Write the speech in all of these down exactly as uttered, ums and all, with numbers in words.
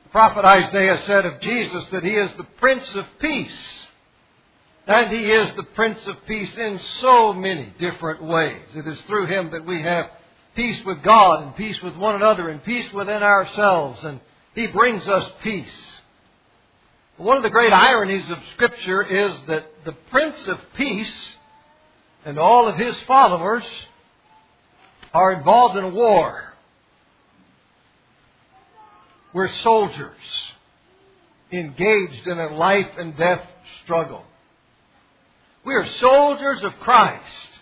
The prophet Isaiah said of Jesus that He is the Prince of Peace. And He is the Prince of Peace in so many different ways. It is through Him that we have peace with God and peace with one another and peace within ourselves. And He brings us peace. One of the great ironies of Scripture is that the Prince of Peace and all of His followers are involved in a war. We're soldiers engaged in a life and death struggle. We are soldiers of Christ.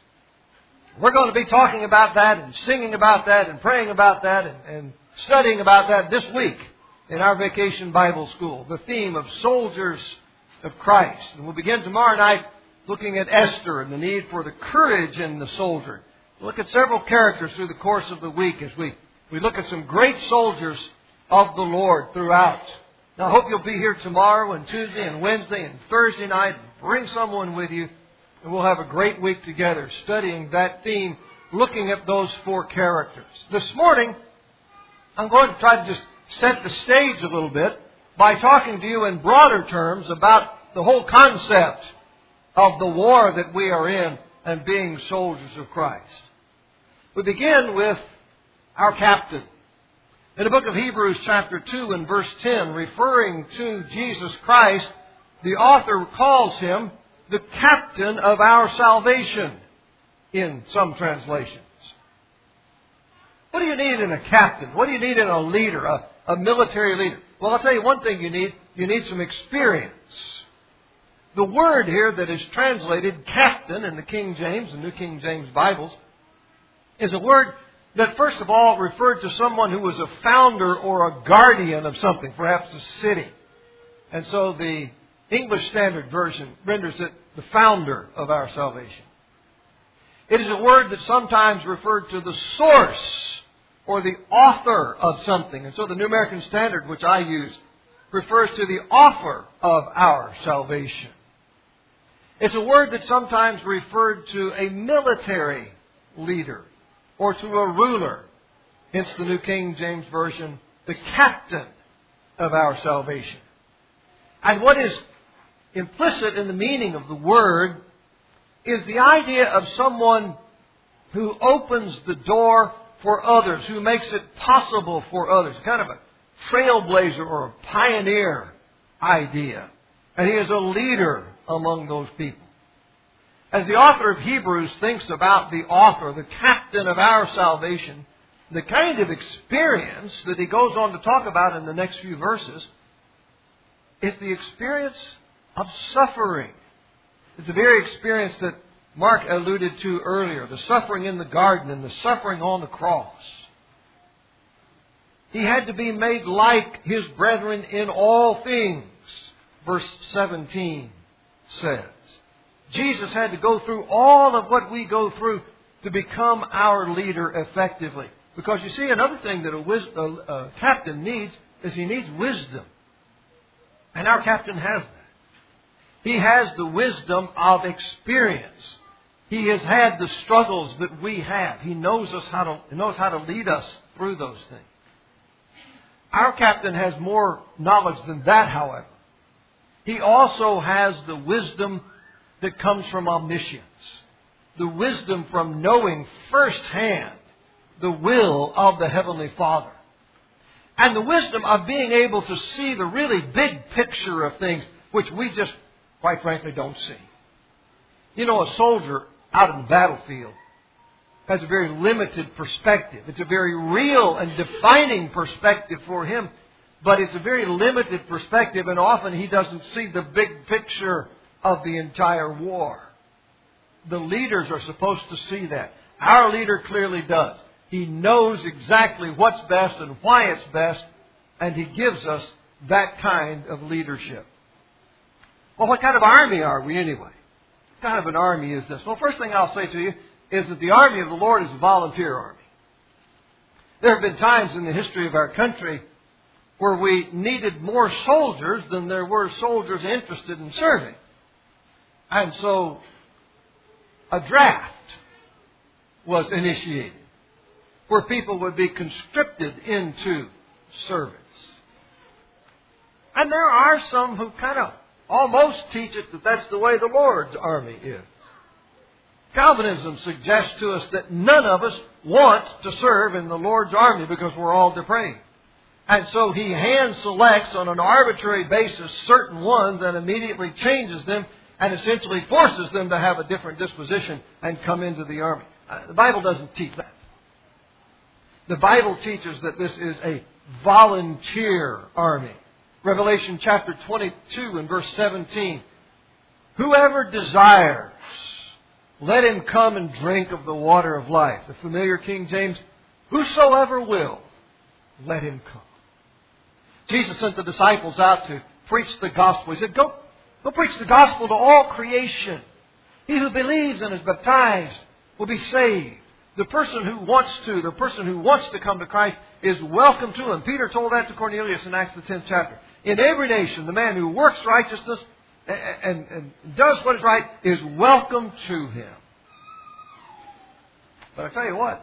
We're going to be talking about that and singing about that and praying about that and, and studying about that this week in our Vacation Bible School. The theme of soldiers of Christ. And we'll begin tomorrow night looking at Esther and the need for the courage in the soldier. We'll look at several characters through the course of the week as we, we look at some great soldiers of the Lord throughout. Now I hope you'll be here tomorrow and Tuesday and Wednesday and Thursday night. Bring someone with you and we'll have a great week together studying that theme, looking at those four characters. This morning, I'm going to try to just set the stage a little bit by talking to you in broader terms about the whole concept of the war that we are in and being soldiers of Christ. We begin with our captain. In the book of Hebrews chapter two and verse ten, referring to Jesus Christ, the author calls Him the captain of our salvation in some translations. What do you need in a captain? What do you need in a leader, a, a military leader? Well, I'll tell you one thing you need. You need some experience. The word here that is translated captain in the King James and New King James Bibles is a word that first of all referred to someone who was a founder or a guardian of something, perhaps a city. And so the English Standard Version renders it the founder of our salvation. It is a word that sometimes referred to the source or the author of something. And so the New American Standard, which I use, refers to the author of our salvation. It's a word that sometimes referred to a military leader or to a ruler. Hence the New King James Version, the captain of our salvation. And what is implicit in the meaning of the word is the idea of someone who opens the door for others, who makes it possible for others. Kind of a trailblazer or a pioneer idea. And he is a leader among those people. As the author of Hebrews thinks about the author, the captain of our salvation, the kind of experience that he goes on to talk about in the next few verses is the experience of suffering. It's the very experience that Mark alluded to earlier, the suffering in the garden and the suffering on the cross. He had to be made like His brethren in all things, verse seventeen says. Jesus had to go through all of what we go through to become our leader effectively. Because you see, another thing that a, wis- a, a captain needs is he needs wisdom. And our captain has that. He has the wisdom of experience. He has had the struggles that we have. He knows us how to, he knows how to lead us through those things. Our captain has more knowledge than that, however. He also has the wisdom that comes from omniscience. The wisdom from knowing firsthand the will of the Heavenly Father. And the wisdom of being able to see the really big picture of things which we just, quite frankly, don't see. You know, a soldier out in the battlefield has a very limited perspective. It's a very real and defining perspective for him, but it's a very limited perspective, and often he doesn't see the big picture of the entire war. The leaders are supposed to see that. Our leader clearly does. He knows exactly what's best and why it's best, and he gives us that kind of leadership. Well, what kind of army are we anyway? What kind of an army is this? Well, first thing I'll say to you is that the army of the Lord is a volunteer army. There have been times in the history of our country where we needed more soldiers than there were soldiers interested in serving. And so a draft was initiated where people would be conscripted into service. And there are some who kind of almost teach it that that's the way the Lord's army is. Calvinism suggests to us that none of us want to serve in the Lord's army because we're all depraved. And so He hand selects on an arbitrary basis certain ones and immediately changes them and essentially forces them to have a different disposition and come into the army. Uh, the Bible doesn't teach that. The Bible teaches that this is a volunteer army. Revelation chapter twenty-two and verse seventeen. Whoever desires, let him come and drink of the water of life. The familiar King James, whosoever will, let him come. Jesus sent the disciples out to preach the gospel. He said, go, go preach the gospel to all creation. He who believes and is baptized will be saved. The person who wants to, the person who wants to come to Christ is welcome to Him. Peter told that to Cornelius in Acts the tenth chapter. In every nation, the man who works righteousness and, and, and does what is right is welcome to Him. But I tell you what,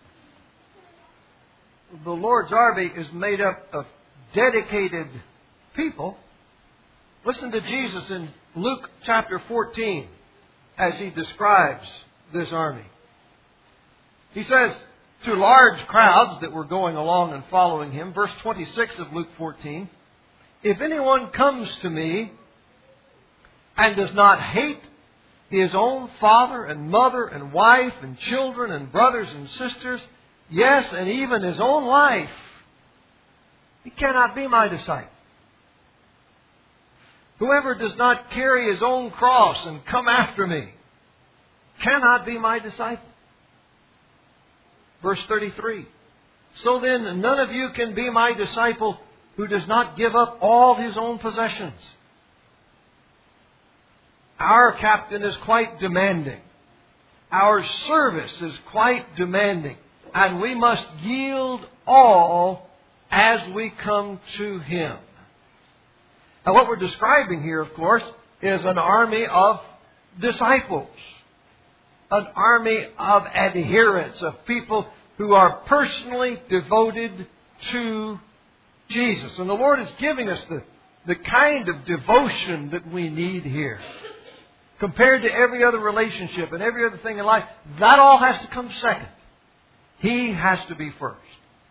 the Lord's army is made up of dedicated people. Listen to Jesus in Luke chapter fourteen as He describes this army. He says to large crowds that were going along and following Him, verse twenty-six of Luke fourteen, if anyone comes to me and does not hate his own father and mother and wife and children and brothers and sisters, yes, and even his own life, he cannot be my disciple. Whoever does not carry his own cross and come after me cannot be my disciple. Verse thirty-three. So then, none of you can be my disciple who does not give up all his own possessions. Our captain is quite demanding. Our service is quite demanding. And we must yield all as we come to Him. Now, what we're describing here, of course, is an army of disciples. An army of adherents, of people who are personally devoted to Jesus. And the Lord is giving us the, the kind of devotion that we need here. Compared to every other relationship and every other thing in life, that all has to come second. He has to be first.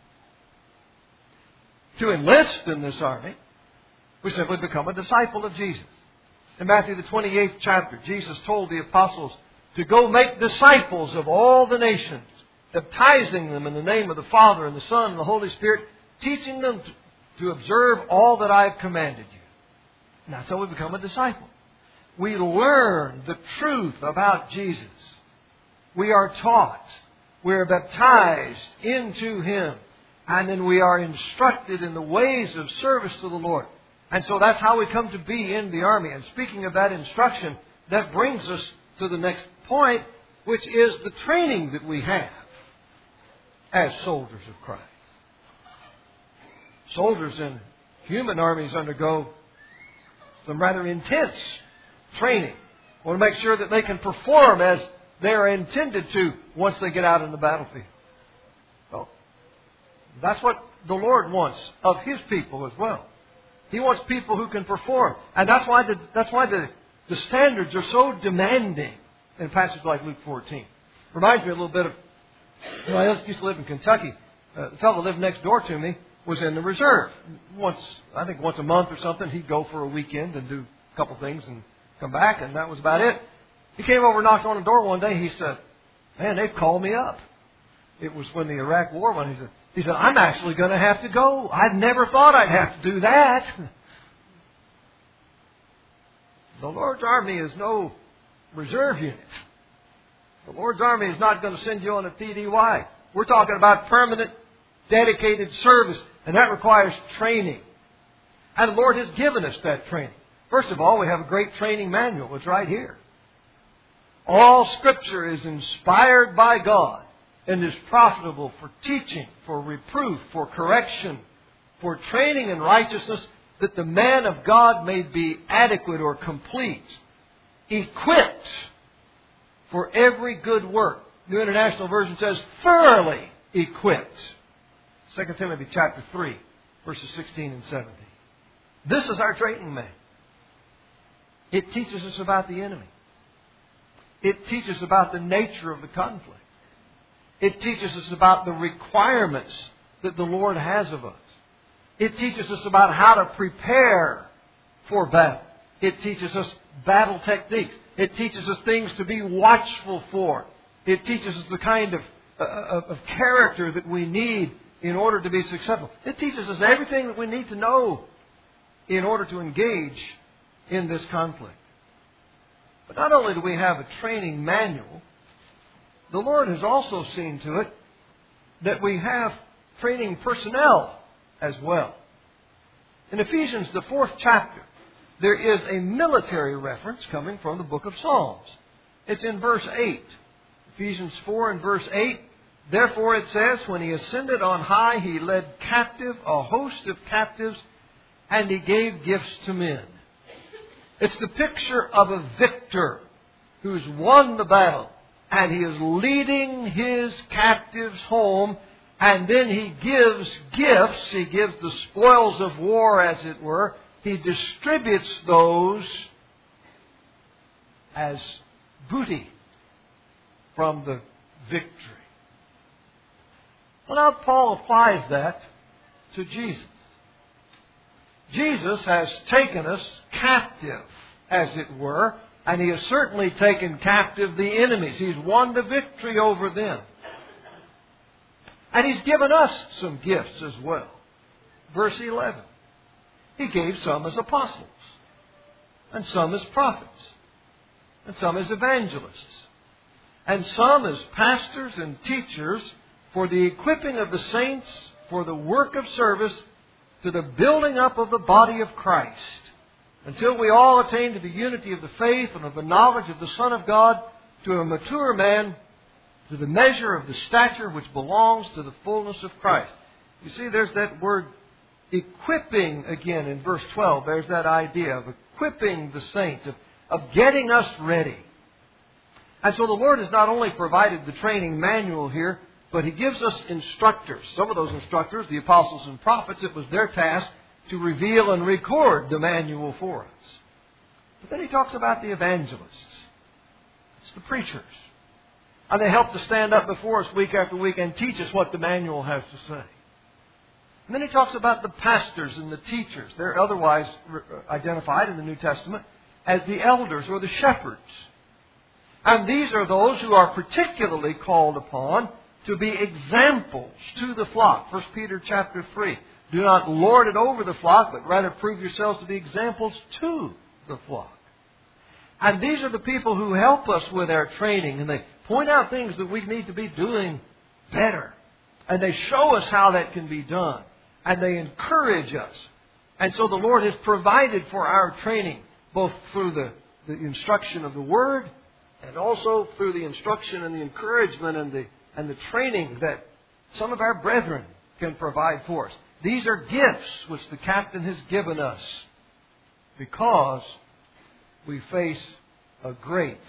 To enlist in this army, we simply become a disciple of Jesus. In Matthew the twenty-eighth chapter, Jesus told the apostles to go make disciples of all the nations, baptizing them in the name of the Father and the Son and the Holy Spirit, teaching them to, to observe all that I have commanded you. And that's how we become a disciple. We learn the truth about Jesus. We are taught. We are baptized into Him. And then we are instructed in the ways of service to the Lord. And so that's how we come to be in the army. And speaking of that instruction, that brings us to the next point, which is the training that we have as soldiers of Christ. Soldiers in human armies undergo some rather intense training. We want to make sure that they can perform as they are intended to once they get out in the battlefield. Well, that's what the Lord wants of His people as well. He wants people who can perform. And that's why the, that's why the, the standards are so demanding in passages like Luke fourteen. Reminds me a little bit of, you know, I used to live in Kentucky. Uh, the fellow that lived next door to me was in the reserve. Once, I think once a month or something, he'd go for a weekend and do a couple things and come back, and that was about it. He came over and knocked on the door one day. He said, man, they've called me up. It was when the Iraq War went. He said, he said, I'm actually going to have to go. I never thought I'd have to do that. The Lord's army is no reserve unit. The Lord's army is not going to send you on a T D Y. We're talking about permanent, dedicated service, and that requires training. And the Lord has given us that training. First of all, we have a great training manual. It's right here. All Scripture is inspired by God and is profitable for teaching, for reproof, for correction, for training in righteousness, that the man of God may be adequate or complete, equipped for every good work. New International Version says, thoroughly equipped. Second Timothy chapter three, verses sixteen and seventeen. This is our training manual. It teaches us about the enemy. It teaches about the nature of the conflict. It teaches us about the requirements that the Lord has of us. It teaches us about how to prepare for battle. It teaches us battle techniques. It teaches us things to be watchful for. It teaches us the kind of, uh, of, of character that we need in order to be successful. It teaches us everything that we need to know in order to engage in this conflict. But not only do we have a training manual, the Lord has also seen to it that we have training personnel as well. In Ephesians, the fourth chapter, there is a military reference coming from the book of Psalms. It's in verse eight. Ephesians four and verse eight. Therefore it says, when He ascended on high, He led captive a host of captives, and He gave gifts to men. It's the picture of a victor who's won the battle, and he is leading his captives home, and then he gives gifts. He gives the spoils of war, as it were. He distributes those as booty from the victory. Well, now Paul applies that to Jesus. Jesus has taken us captive, as it were, and He has certainly taken captive the enemies. He's won the victory over them. And He's given us some gifts as well. Verse eleven. He gave some as apostles, and some as prophets, and some as evangelists, and some as pastors and teachers for the equipping of the saints for the work of service, to the building up of the body of Christ, until we all attain to the unity of the faith and of the knowledge of the Son of God, to a mature man, to the measure of the stature which belongs to the fullness of Christ. You see, there's that word equipping again in verse twelve. There's that idea of equipping the saints, of, of getting us ready. And so the Lord has not only provided the training manual here, but He gives us instructors. Some of those instructors, the apostles and prophets, it was their task to reveal and record the manual for us. But then He talks about the evangelists. It's the preachers. And they help to stand up before us week after week and teach us what the manual has to say. And then He talks about the pastors and the teachers. They're otherwise identified in the New Testament as the elders or the shepherds. And these are those who are particularly called upon to be examples to the flock. First Peter chapter three. Do not lord it over the flock, but rather prove yourselves to be examples to the flock. And these are the people who help us with our training, and they point out things that we need to be doing better. And they show us how that can be done. And they encourage us. And so the Lord has provided for our training, both through the, the instruction of the Word, and also through the instruction and the encouragement and the and the training that some of our brethren can provide for us. These are gifts which the captain has given us because we face a great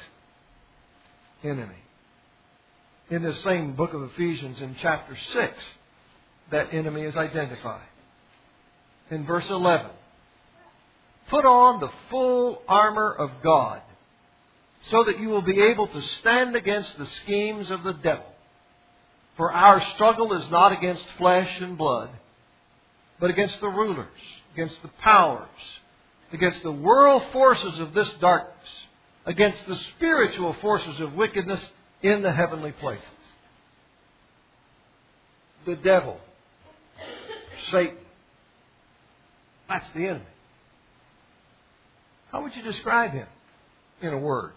enemy. In this same book of Ephesians, in chapter six, that enemy is identified. In verse eleven, put on the full armor of God, so that you will be able to stand against the schemes of the devil. For our struggle is not against flesh and blood, but against the rulers, against the powers, against the world forces of this darkness, against the spiritual forces of wickedness in the heavenly places. The devil, Satan, that's the enemy. How would you describe him in a word?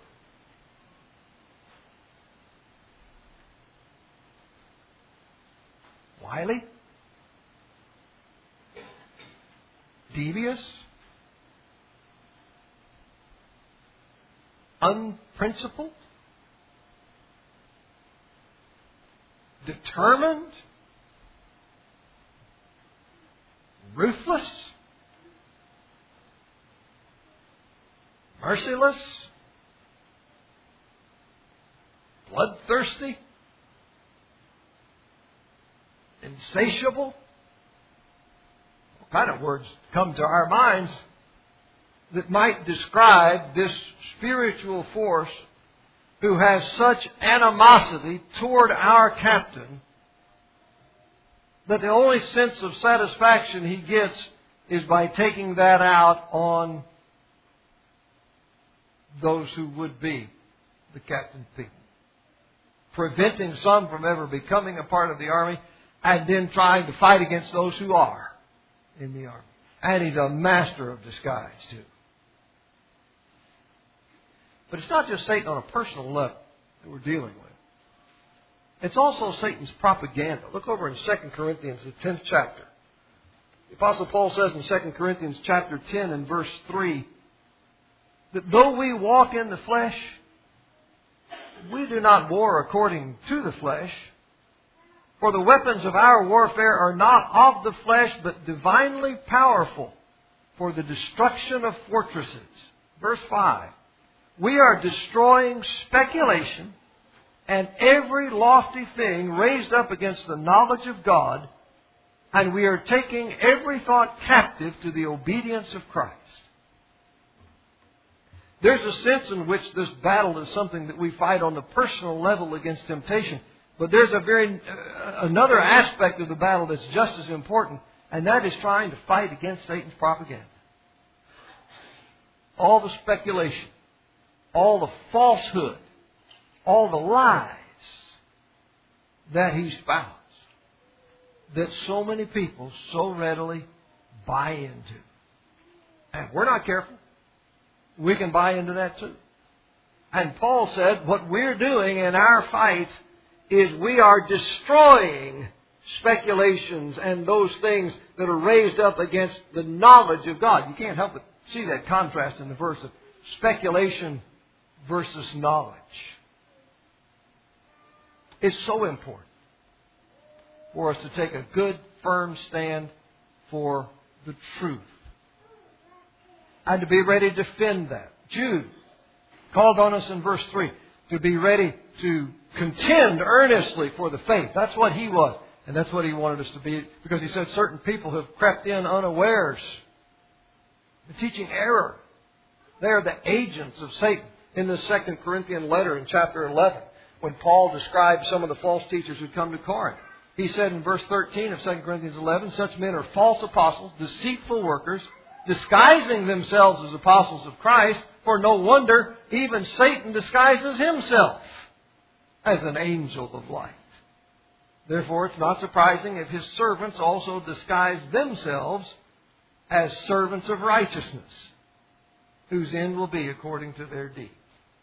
Wily? Devious? Unprincipled? Determined? Ruthless? Merciless? Bloodthirsty? Insatiable? kind of words come to our minds that might describe this spiritual force who has such animosity toward our captain that the only sense of satisfaction he gets is by taking that out on those who would be the captain's people. Preventing some from ever becoming a part of the army, and then trying to fight against those who are in the army. And he's a master of disguise, too. But it's not just Satan on a personal level that we're dealing with. It's also Satan's propaganda. Look over in Second Corinthians, the tenth chapter. The Apostle Paul says in Second Corinthians chapter ten and verse three, that though we walk in the flesh, we do not war according to the flesh. For the weapons of our warfare are not of the flesh, but divinely powerful for the destruction of fortresses. Verse five. We are destroying speculation and every lofty thing raised up against the knowledge of God, and we are taking every thought captive to the obedience of Christ. There's a sense in which this battle is something that we fight on the personal level against temptation. But there's a very uh, another aspect of the battle that's just as important, and that is trying to fight against Satan's propaganda. All the speculation, all the falsehood, all the lies that he spouts that so many people so readily buy into. And if we're not careful, we can buy into that too. And Paul said what we're doing in our fight is we are destroying speculations and those things that are raised up against the knowledge of God. You can't help but see that contrast in the verse of speculation versus knowledge. It's so important for us to take a good, firm stand for the truth and to be ready to defend that. Jude called on us in verse three to be ready to contend earnestly for the faith. That's what he was. And that's what he wanted us to be. Because he said certain people have crept in unawares. They're teaching error. They are the agents of Satan. In the Second Corinthian letter in chapter eleven, when Paul described some of the false teachers who come to Corinth, he said in verse thirteen of Second Corinthians eleven, such men are false apostles, deceitful workers, disguising themselves as apostles of Christ. For no wonder even Satan disguises himself as an angel of light. Therefore, it's not surprising if his servants also disguise themselves as servants of righteousness, whose end will be according to their deeds.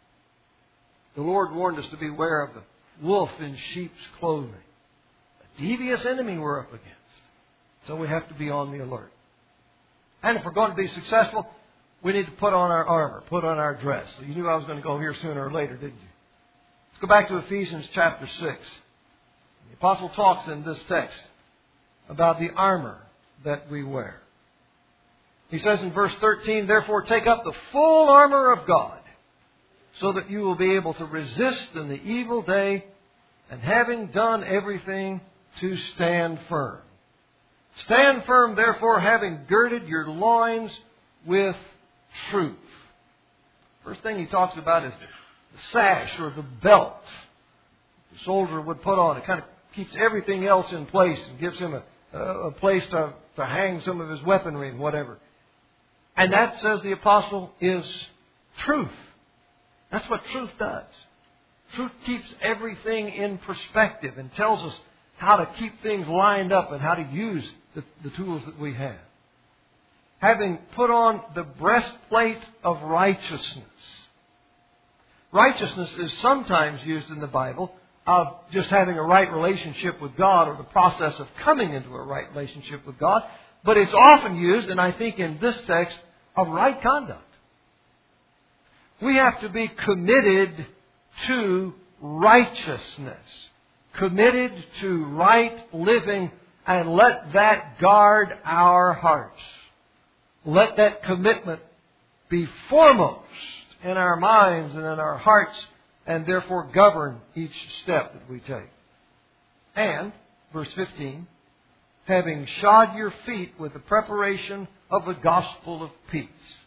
The Lord warned us to beware of the wolf in sheep's clothing. A devious enemy we're up against. So we have to be on the alert. And if we're going to be successful, we need to put on our armor, put on our dress. So you knew I was going to go here sooner or later, didn't you? Let's go back to Ephesians chapter six. The Apostle talks in this text about the armor that we wear. He says in verse thirteen, therefore take up the full armor of God, so that you will be able to resist in the evil day, and having done everything, to stand firm. Stand firm, therefore, having girded your loins with truth. First thing he talks about is the sash or the belt the soldier would put on. It kind of keeps everything else in place and gives him a, a place to, to hang some of his weaponry and whatever. And that, says the apostle, is truth. That's what truth does. Truth keeps everything in perspective and tells us how to keep things lined up and how to use the, the tools that we have. Having put on the breastplate of righteousness. Righteousness is sometimes used in the Bible of just having a right relationship with God or the process of coming into a right relationship with God. But it's often used, and I think in this text, of right conduct. We have to be committed to righteousness. Committed to right living, and let that guard our hearts. Let that commitment be foremost in our minds and in our hearts, and therefore govern each step that we take. And, verse fifteen, having shod your feet with the preparation of the gospel of peace.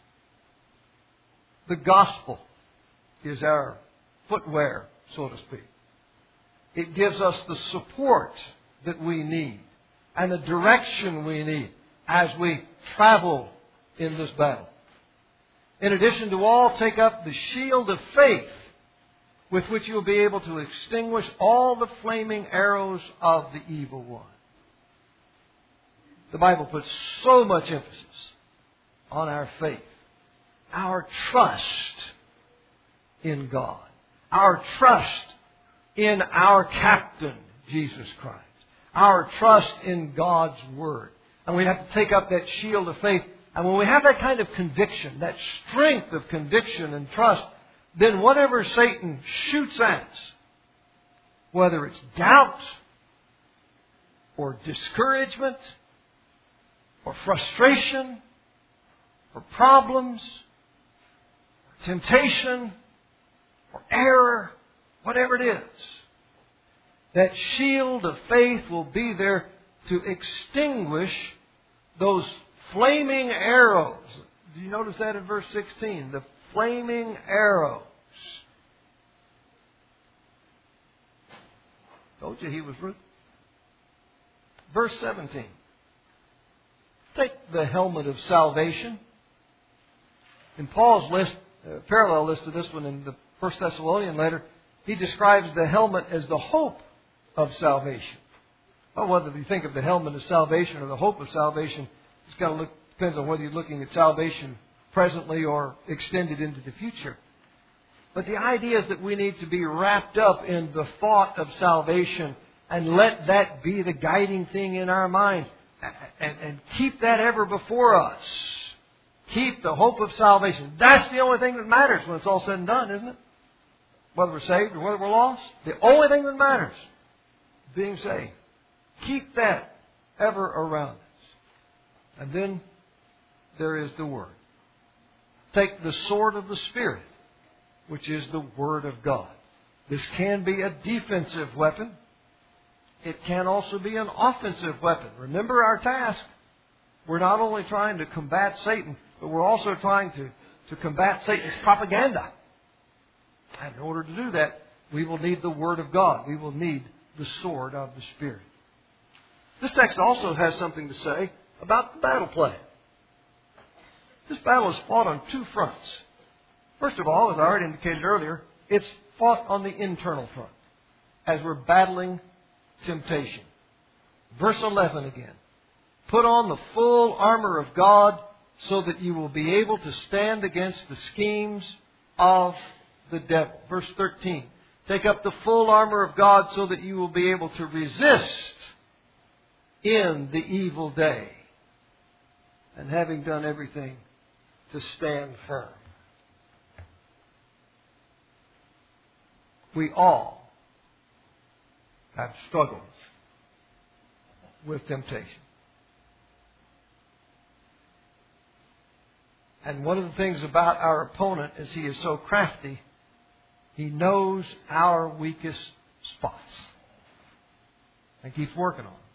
The gospel is our footwear, so to speak. It gives us the support that we need and the direction we need as we travel in this battle. In addition to all, take up the shield of faith with which you'll be able to extinguish all the flaming arrows of the evil one. The Bible puts so much emphasis on our faith, our trust in God, our trust in our captain, Jesus Christ, our trust in God's Word. And we have to take up that shield of faith. And when we have that kind of conviction, that strength of conviction and trust, then whatever Satan shoots at us, whether it's doubt or discouragement or frustration or problems or temptation or error, whatever it is, that shield of faith will be there to extinguish those flaming arrows. Do you notice that in verse sixteen? The flaming arrows. Told you he was rude. Verse seventeen. Take the helmet of salvation. In Paul's list, uh, parallel list to this one in the First Thessalonian letter, he describes the helmet as the hope of salvation. Well, whether you think of the helmet of salvation or the hope of salvation, it's got to look, depends on whether you're looking at salvation presently or extended into the future. But the idea is that we need to be wrapped up in the thought of salvation and let that be the guiding thing in our minds. And, and keep that ever before us. Keep the hope of salvation. That's the only thing that matters when it's all said and done, isn't it? Whether we're saved or whether we're lost. The only thing that matters, being saved. Keep that ever around us. And then there is the Word. Take the sword of the Spirit, which is the Word of God. This can be a defensive weapon. It can also be an offensive weapon. Remember our task. We're not only trying to combat Satan, but we're also trying to, to combat Satan's propaganda. And in order to do that, we will need the Word of God. We will need the sword of the Spirit. This text also has something to say about the battle plan. This battle is fought on two fronts. First of all, as I already indicated earlier, it's fought on the internal front as we're battling temptation. Verse eleven again. Put on the full armor of God so that you will be able to stand against the schemes of the devil. Verse thirteen. Take up the full armor of God so that you will be able to resist in the evil day. And having done everything, to stand firm. We all have struggles with temptation. And one of the things about our opponent is he is so crafty, he knows our weakest spots and keeps working on them.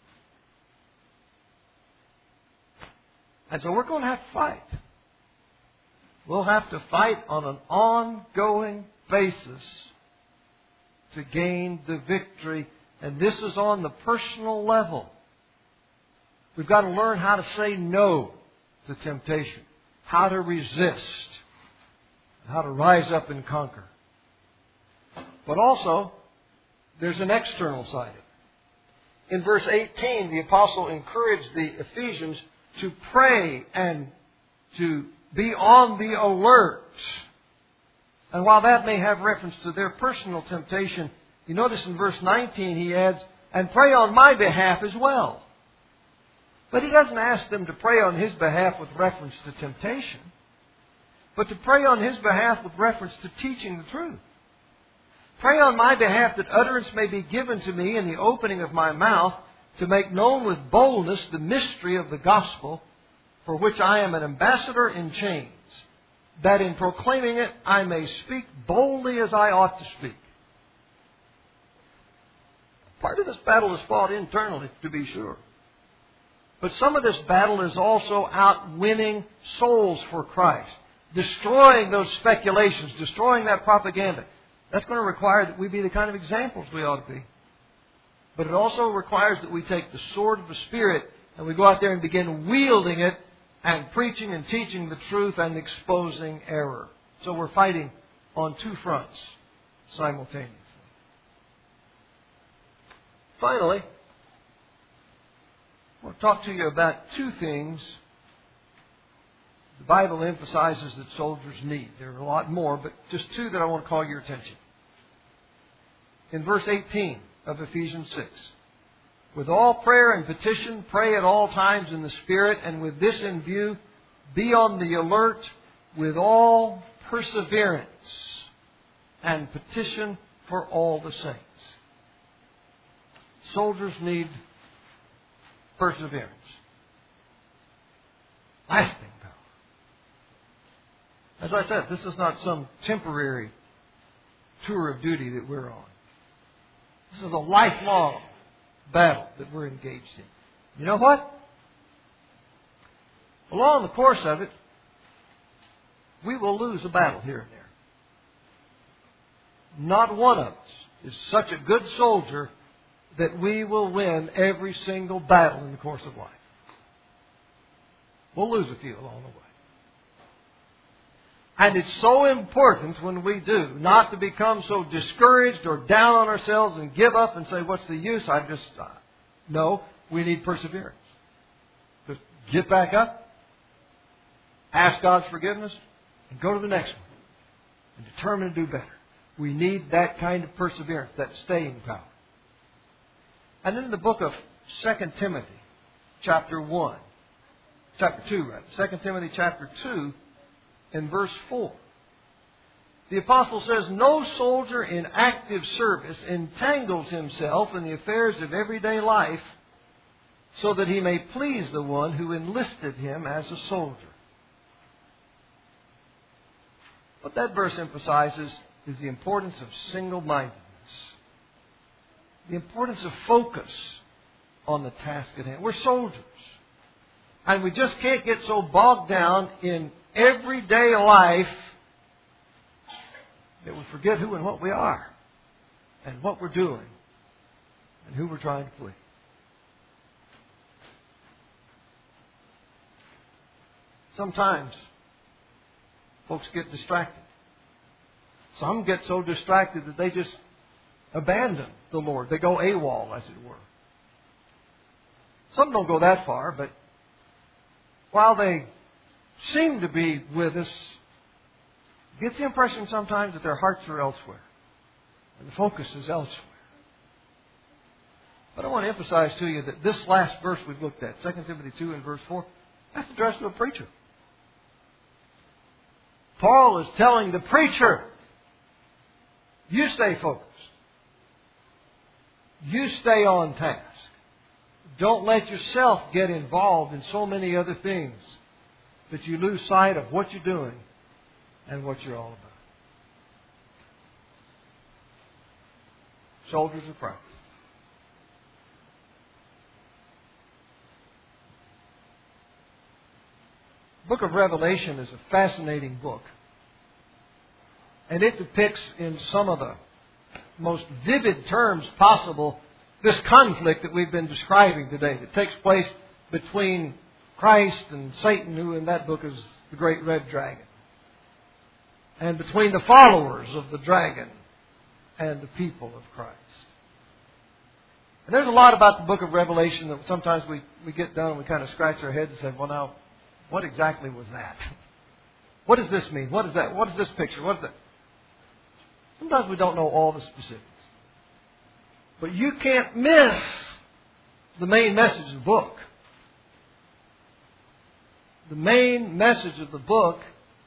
And so we're going to have to fight. We'll have to fight on an ongoing basis to gain the victory. And this is on the personal level. We've got to learn how to say no to temptation, how to resist, how to rise up and conquer. But also, there's an external side of it. In verse eighteen, the apostle encouraged the Ephesians to pray and to be on the alert. And while that may have reference to their personal temptation, you notice in verse nineteen he adds, and pray on my behalf as well. But he doesn't ask them to pray on his behalf with reference to temptation, but to pray on his behalf with reference to teaching the truth. Pray on my behalf that utterance may be given to me in the opening of my mouth to make known with boldness the mystery of the gospel, for which I am an ambassador in chains, that in proclaiming it I may speak boldly as I ought to speak. Part of this battle is fought internally, to be sure. But some of this battle is also out winning souls for Christ. Destroying those speculations, destroying that propaganda. That's going to require that we be the kind of examples we ought to be. But it also requires that we take the sword of the Spirit and we go out there and begin wielding it and preaching and teaching the truth and exposing error. So we're fighting on two fronts simultaneously. Finally, I want to talk to you about two things the Bible emphasizes that soldiers need. There are a lot more, but just two that I want to call your attention. In verse eighteen of Ephesians six, with all prayer and petition, pray at all times in the Spirit, and with this in view, be on the alert with all perseverance and petition for all the saints. Soldiers need perseverance. Lasting power. As I said, this is not some temporary tour of duty that we're on. This is a lifelong battle that we're engaged in. You know what? Along the course of it, we will lose a battle here and there. Not one of us is such a good soldier that we will win every single battle in the course of life. We'll lose a few along the way. And it's so important when we do not to become so discouraged or down on ourselves and give up and say, what's the use? I just... Uh, no, we need perseverance. Just get back up, ask God's forgiveness, and go to the next one. And determine to do better. We need that kind of perseverance, that staying power. And then in the book of Second Timothy, chapter one, chapter two, right? Second Timothy chapter two, in verse four. The apostle says, no soldier in active service entangles himself in the affairs of everyday life so that he may please the one who enlisted him as a soldier. What that verse emphasizes is the importance of single-mindedness. The importance of focus on the task at hand. We're soldiers. And we just can't get so bogged down in everyday life that we forget who and what we are, and what we're doing, and who we're trying to please. Sometimes folks get distracted. Some get so distracted that they just abandon the Lord. They go AWOL, as it were. Some don't go that far, but while they seem to be with us, you get the impression sometimes that their hearts are elsewhere. And the focus is elsewhere. But I want to emphasize to you that this last verse we've looked at, Second Timothy two and verse four, that's addressed to a preacher. Paul is telling the preacher, you stay focused. You stay on task. Don't let yourself get involved in so many other things that you lose sight of what you're doing and what you're all about. Soldiers of Christ. The book of Revelation is a fascinating book. And it depicts in some of the most vivid terms possible this conflict that we've been describing today that takes place between Christ and Satan, who in that book is the great red dragon. And between the followers of the dragon and the people of Christ. And there's a lot about the book of Revelation that sometimes we, we get done and we kind of scratch our heads and say, well, now, what exactly was that? What does this mean? What is that? What is this picture? What is that? Sometimes we don't know all the specifics. But you can't miss the main message of the book. The main message of the book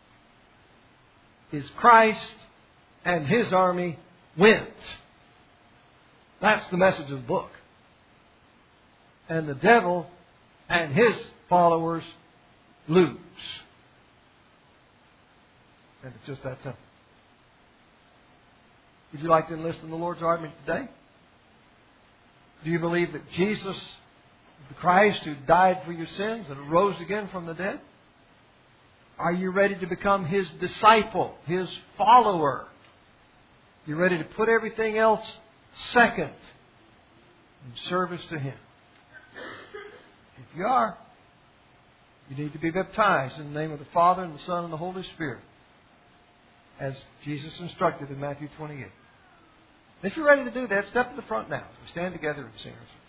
is Christ and His army wins. That's the message of the book. And the devil and his followers lose. And it's just that simple. Would you like to enlist in the Lord's army today? Do you believe that Jesus The Christ who died for your sins and rose again from the dead? Are you ready to become His disciple, His follower? You're ready to put everything else second in service to Him? If you are, you need to be baptized in the name of the Father and the Son and the Holy Spirit, as Jesus instructed in Matthew twenty-eight. If you're ready to do that, step to the front now. We stand together and sing.